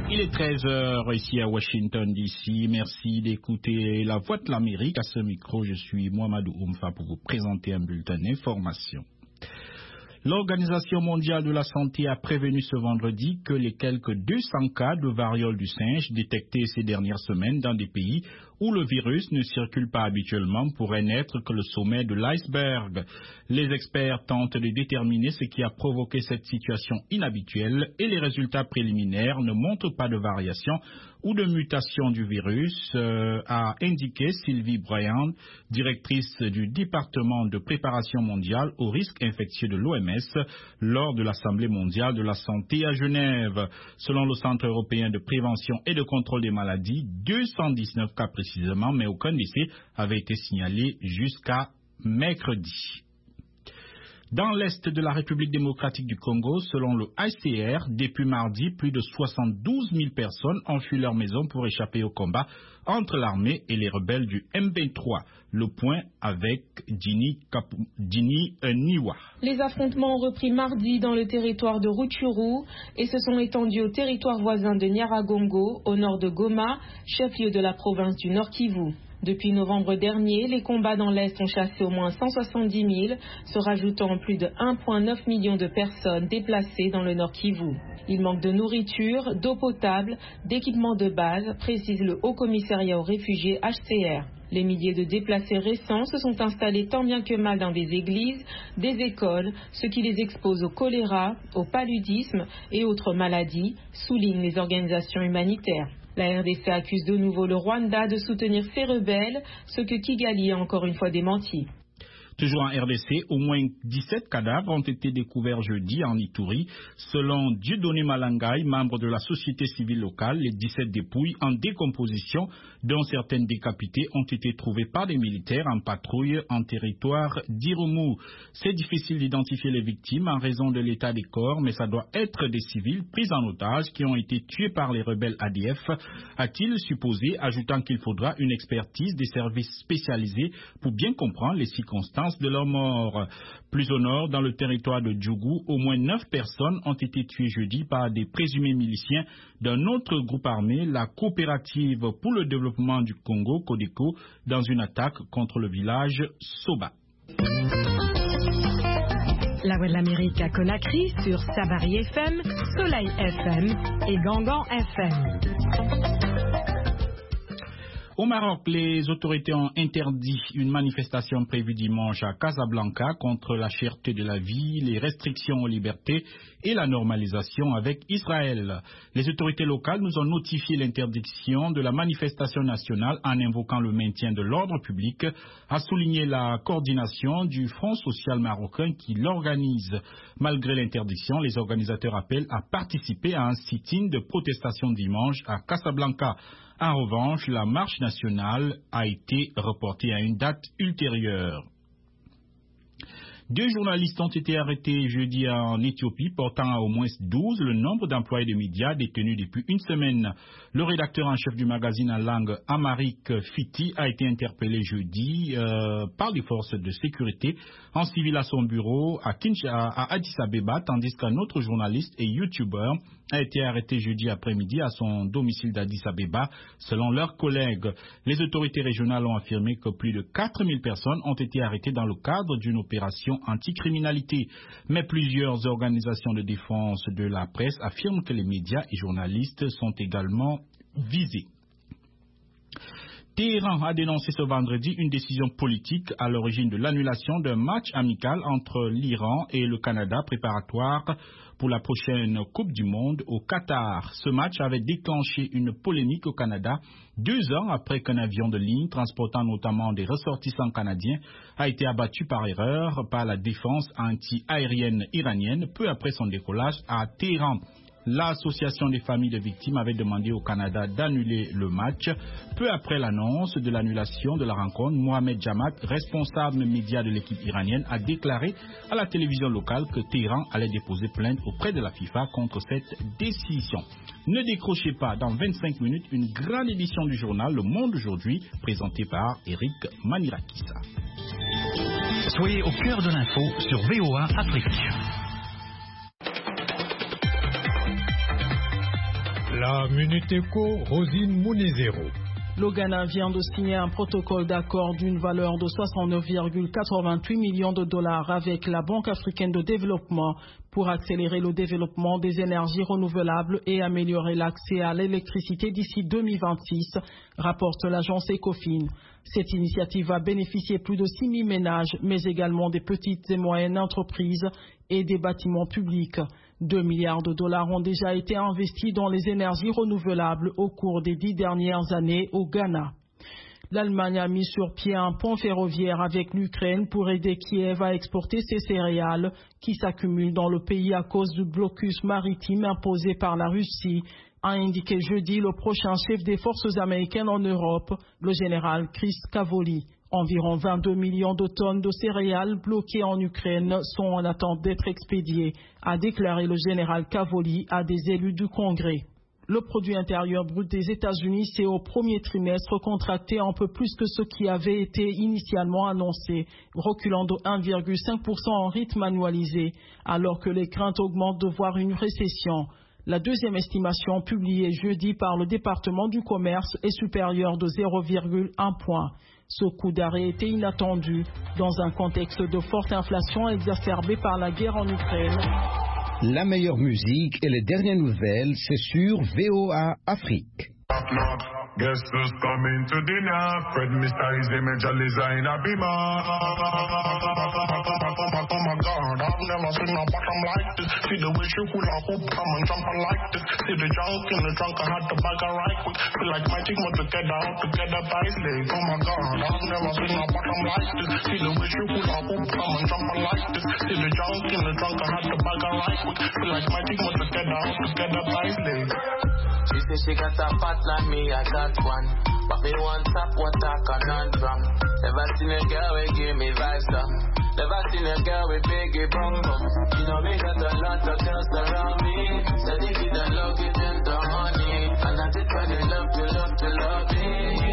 Il est 13h ici à Washington DC. Merci d'écouter la Voix de l'Amérique. À ce micro, je suis Mohamedou Oumfa pour vous présenter un bulletin d'information. L'Organisation mondiale de la santé a prévenu ce vendredi que les quelques 200 cas de variole du singe détectés ces dernières semaines dans des pays où le virus ne circule pas habituellement pourrait n'être que le sommet de l'iceberg. Les experts tentent de déterminer ce qui a provoqué cette situation inhabituelle et les résultats préliminaires ne montrent pas de variation ou de mutation du virus, a indiqué Sylvie Bryant, directrice du département de préparation mondiale aux risques infectieux de l'OMS, lors de l'Assemblée mondiale de la santé à Genève. Selon le Centre européen de prévention et de contrôle des maladies, 219 cas précisément, mais aucun décès avait été signalé jusqu'à mercredi. Dans l'est de la République démocratique du Congo, selon le HCR, depuis mardi, plus de 72 000 personnes ont fui leur maison pour échapper au combat entre l'armée et les rebelles du M23. Le point avec Dini Niwa. Les affrontements ont repris mardi dans le territoire de Rutshuru et se sont étendus au territoire voisin de Nyiragongo, au nord de Goma, chef-lieu de la province du Nord Kivu. Depuis novembre dernier, les combats dans l'Est ont chassé au moins 170 000, se rajoutant plus de 1,9 million de personnes déplacées dans le Nord Kivu. Il manque de nourriture, d'eau potable, d'équipements de base, précise le Haut Commissariat aux réfugiés HCR. Les milliers de déplacés récents se sont installés tant bien que mal dans des églises, des écoles, ce qui les expose au choléra, au paludisme et autres maladies, soulignent les organisations humanitaires. La RDC accuse de nouveau le Rwanda de soutenir ces rebelles, ce que Kigali a encore une fois démenti. Toujours en RDC, au moins 17 cadavres ont été découverts jeudi en Ituri. Selon Dieudonné Malangaï, membre de la société civile locale, les 17 dépouilles en décomposition, dont certaines décapitées, ont été trouvées par des militaires en patrouille en territoire d'Irumu. C'est difficile d'identifier les victimes en raison de l'état des corps, mais ça doit être des civils pris en otage qui ont été tués par les rebelles ADF, a-t-il supposé, ajoutant qu'il faudra une expertise des services spécialisés pour bien comprendre les circonstances de leur mort. Plus au nord, dans le territoire de Djougou, au moins 9 personnes ont été tuées jeudi par des présumés miliciens d'un autre groupe armé, la coopérative pour le développement du Congo, Codeco, dans une attaque contre le village Soba. La Voix de l'Amérique à Conakry sur Sabari FM, Soleil FM et Gangan FM. Au Maroc, les autorités ont interdit une manifestation prévue dimanche à Casablanca contre la cherté de la vie, les restrictions aux libertés et la normalisation avec Israël. Les autorités locales nous ont notifié l'interdiction de la manifestation nationale en invoquant le maintien de l'ordre public, a souligné la coordination du Front social marocain qui l'organise. Malgré l'interdiction, les organisateurs appellent à participer à un sit-in de protestation dimanche à Casablanca. En revanche, la marche nationale a été reportée à une date ultérieure. 2 journalistes ont été arrêtés jeudi en Éthiopie, portant à au moins 12 le nombre d'employés de médias détenus depuis une semaine. Le rédacteur en chef du magazine en langue amharique Fiti a été interpellé jeudi par les forces de sécurité en civil à son bureau à Addis Abeba, tandis qu'un autre journaliste et youtubeur a été arrêté jeudi après-midi à son domicile d'Addis Abeba, selon leurs collègues. Les autorités régionales ont affirmé que plus de 4000 personnes ont été arrêtées dans le cadre d'une opération anticriminalité. Mais plusieurs organisations de défense de la presse affirment que les médias et journalistes sont également visés. Téhéran a dénoncé ce vendredi une décision politique à l'origine de l'annulation d'un match amical entre l'Iran et le Canada préparatoire pour la prochaine Coupe du Monde au Qatar. Ce match avait déclenché une polémique au Canada 2 ans après qu'un avion de ligne transportant notamment des ressortissants canadiens a été abattu par erreur par la défense anti-aérienne iranienne peu après son décollage à Téhéran. L'association des familles de victimes avait demandé au Canada d'annuler le match. Peu après l'annonce de l'annulation de la rencontre, Mohamed Jamat, responsable média de l'équipe iranienne, a déclaré à la télévision locale que Téhéran allait déposer plainte auprès de la FIFA contre cette décision. Ne décrochez pas, dans 25 minutes, une grande édition du journal Le Monde aujourd'hui, présentée par Eric Manirakissa. Soyez au cœur de l'info sur VOA Afrique. la Minute Éco, Rosine Mounezero. Le Ghana vient de signer un protocole d'accord d'une valeur de 69,88 millions de dollars avec la Banque africaine de développement pour accélérer le développement des énergies renouvelables et améliorer l'accès à l'électricité d'ici 2026, rapporte l'agence Ecofin. Cette initiative va bénéficier plus de 6 000 ménages, mais également des petites et moyennes entreprises et des bâtiments publics. 2 milliards de dollars ont déjà été investis dans les énergies renouvelables au cours des 10 dernières années au Ghana. L'Allemagne a mis sur pied un pont ferroviaire avec l'Ukraine pour aider Kiev à exporter ses céréales qui s'accumulent dans le pays à cause du blocus maritime imposé par la Russie, a indiqué jeudi le prochain chef des forces américaines en Europe, le général Chris Cavoli. Environ 22 millions de tonnes de céréales bloquées en Ukraine sont en attente d'être expédiées, a déclaré le général Cavoli à des élus du Congrès. Le produit intérieur brut des États-Unis s'est au premier trimestre contracté un peu plus que ce qui avait été initialement annoncé, reculant de 1,5% en rythme annualisé, alors que les craintes augmentent de voir une récession. La deuxième estimation publiée jeudi par le département du commerce est supérieure de 0,1 point. Ce coup d'arrêt était inattendu dans un contexte de forte inflation exacerbée par la guerre en Ukraine. La meilleure musique et les dernières nouvelles, c'est sur VOA Afrique. Guess who's coming to dinner? Fred Mr. is the major designer Bima. Oh my God, I've never seen a bottom like this. See the way she hula hoop, come and jump like this. See the junk in the trunk, I had to bag her right quick. Feel like my team was together by leg. Oh my God, I've never seen a bottom like this. See the way she hula hoop, come and jump like this. See the junk in the trunk, I had to bag her right quick. Feel like my team was together by leg. She said she got a fat like me, I got one. But me want top what I cannot drum. Never seen a girl who give me vibes up. Never seen a girl with biggie bum bum. You know me got a lot of girls around me. Said if you don't love it, then the honey. And I just try to love me.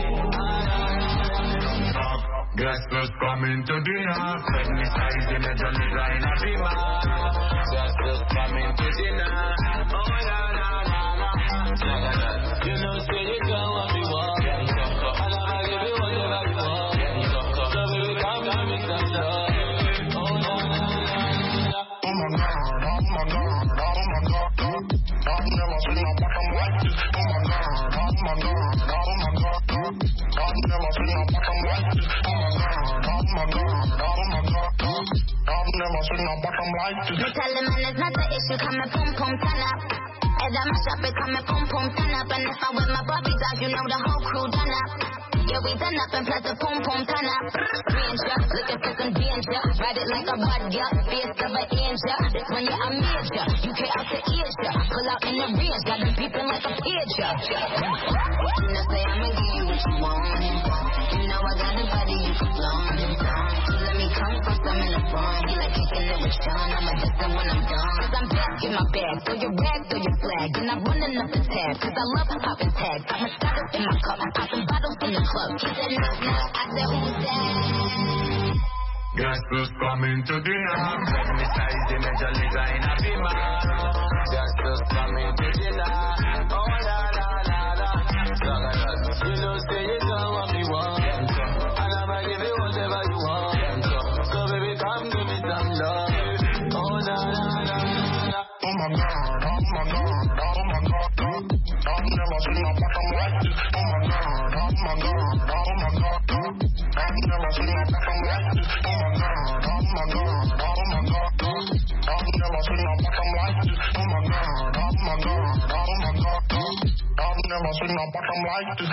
Guess who's coming to dinner? Fred Mr. is the major designer Bima. Guess who's coming to dinner? Oh la la la la. You know, say you got what you want. And I'ma give you whatever you want. So baby, come give me some love. Oh la la la. Oh my God, oh my God, oh my God. I've never seen a bottom like this. Oh my God, oh my God, oh my God. I've never seen a bottom like this. Oh my God, oh my God, oh my God. I've never seen a bottom like this. You tell him it's not the issue, come and pum pum turn up. As I'm a shop, it come and pum pum turn up. And if I'm with my Bobby dog, you know the whole crew done up. Yeah, we done up and plus the pum pum turn up. Ranger, looking for some danger. Ride it like a bud, yeah, face of an angel. This when you're a major, you can't out to Asia. Pull out in the range, got them peeping like a pager. You know, say I'ma give you what you want. You know I got a body you can flaunt. So let me come from some in the front. You like kicking it with Sean, I'ma diss them when I'm done. Cause I'm back in my bag, throw your rag, throw your flag. And I'm running up the tab, cause I love popping tags. Got my status in my cup, popping bottles in the club. He said knock knock, I said who's that? Guess who's coming to dinner? Fred Mr. is the major designer Bima. Guess who's coming to dinner? Oh la la la la. You know say you got what me want. And I'ma give you whatever you want. So baby come give me some love. Oh la la la la. Oh my God, oh my God, oh my God. I've never seen a bottom like this. Oh my God, oh my God, oh my God. I've never seen a bottom like this. Oh my God, oh my God, oh my God. I've never seen a bottom like this. Oh my God, oh my God, oh my God. I've never seen a bottom like this.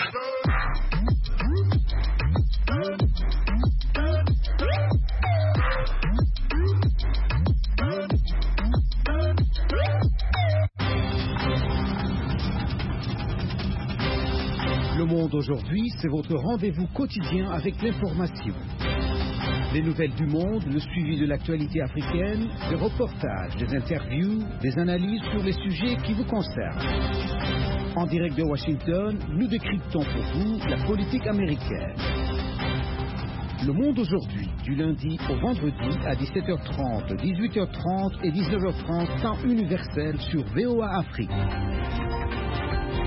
Le Monde aujourd'hui, c'est votre rendez-vous quotidien avec l'information. Les nouvelles du monde, le suivi de l'actualité africaine, des reportages, des interviews, des analyses sur les sujets qui vous concernent. En direct de Washington, nous décryptons pour vous la politique américaine. Le Monde aujourd'hui, du lundi au vendredi à 17h30, 18h30 et 19h30, temps universel sur VOA Afrique.